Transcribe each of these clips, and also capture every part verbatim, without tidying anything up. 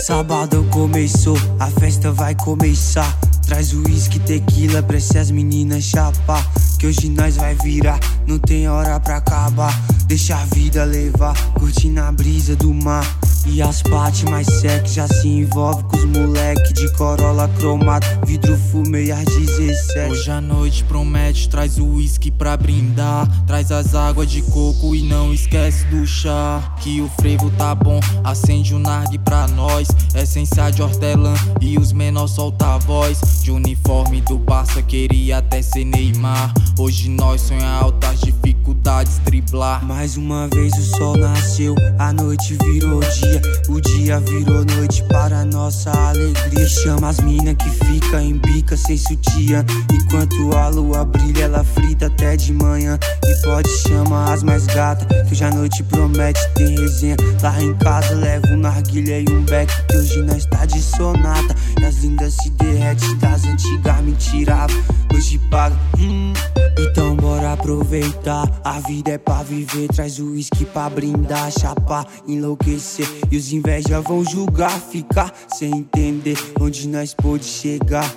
Sabadão começou, a festa vai começar. Traz o uísque, tequila pra essas meninas chapar, que hoje nós vai virar, não tem hora pra acabar. Deixa a vida levar, curtindo a brisa do mar. E as partes mais sexy já se envolve com os moleque de Corolla cromado, vidro fumê às dezessete. Hoje a noite promete, traz o uísque pra brindar. Traz as águas de coco e não esquece do chá, que o frevo tá bom, acende o nargue pra nós. Essência de hortelã e os menor solta a voz. De uniforme do Barça queria até ser Neymar. Hoje nós sonha altas dificuldades driblar. Mais uma vez o sol nasceu, a noite virou dia, o dia virou noite para nossa alegria. Chama as mina que fica em bica sem sutiã, enquanto a lua brilha ela frita até de manhã. E pode chamar as mais gata, que hoje a noite promete, tem resenha. Lá em casa levo um narguilha e um beck, que hoje nós tá de sonata. E as lindas se derrete, das antigas me tirava, hoje paga. hum. Então bora aproveitar, a vida é pra viver. Traz o uísque pra brindar, chapar, enlouquecer. E os inveja vão julgar, ficar sem entender onde nós pôde chegar.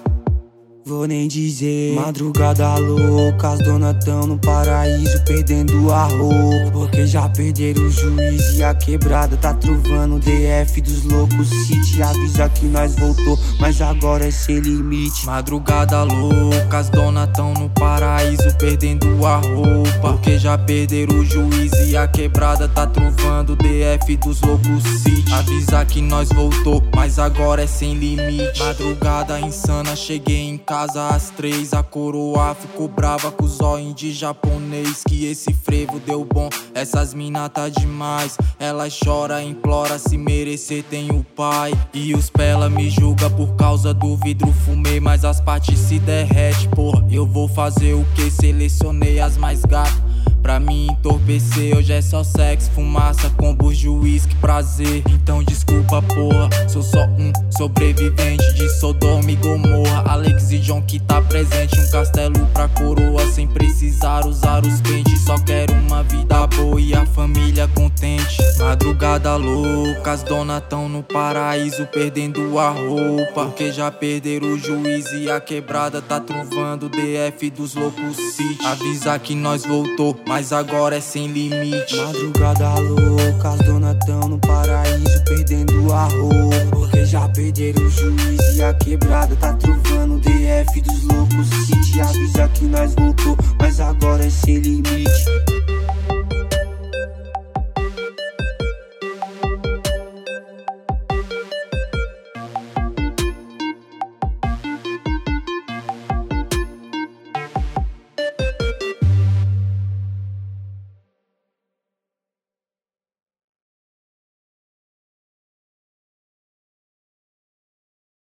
Vou nem dizer. Madrugada louca, as donas tão no paraíso perdendo a roupa, porque já perderam o juiz e a quebrada tá trovando. D F dos loucos City avisa que nós voltou, mas agora é sem limite. Madrugada louca, as donas tão no paraíso perdendo a roupa, porque já perderam o juiz e a quebrada tá trovando. D F dos loucos City avisa que nós voltou, mas agora é sem limite. Madrugada insana, cheguei em casa às três, a coroa ficou brava com os olhos de japonês, que esse frevo deu bom, essas mina tá demais. Elas chora, implora, se merecer tem o pai. E os pela me julga por causa do vidro fumê, mas as partes se derrete, porra. Eu vou fazer o que? Selecionei as mais gatas pra me entorpecer. Hoje é só sexo, fumaça, combos de uísque, prazer. Então desculpa, porra, sou só um sobrevivente de Sodoma e Gomorra. Alex e John que tá presente, um castelo pra coroa, sem precisar usar os pentes. Só quero uma vida boa e a família contente. Madrugada louca, as donas tão no paraíso perdendo a roupa, porque já perderam o juiz e a quebrada tá trovando. D F dos loucos City avisa que nós voltou, mas agora é sem limite. Madrugada louca, as donas tão no paraíso perdendo a roupa, porque já perderam o juiz e a quebrada tá trovando. D F dos loucos City avisa que nós voltou, mas agora é sem limite.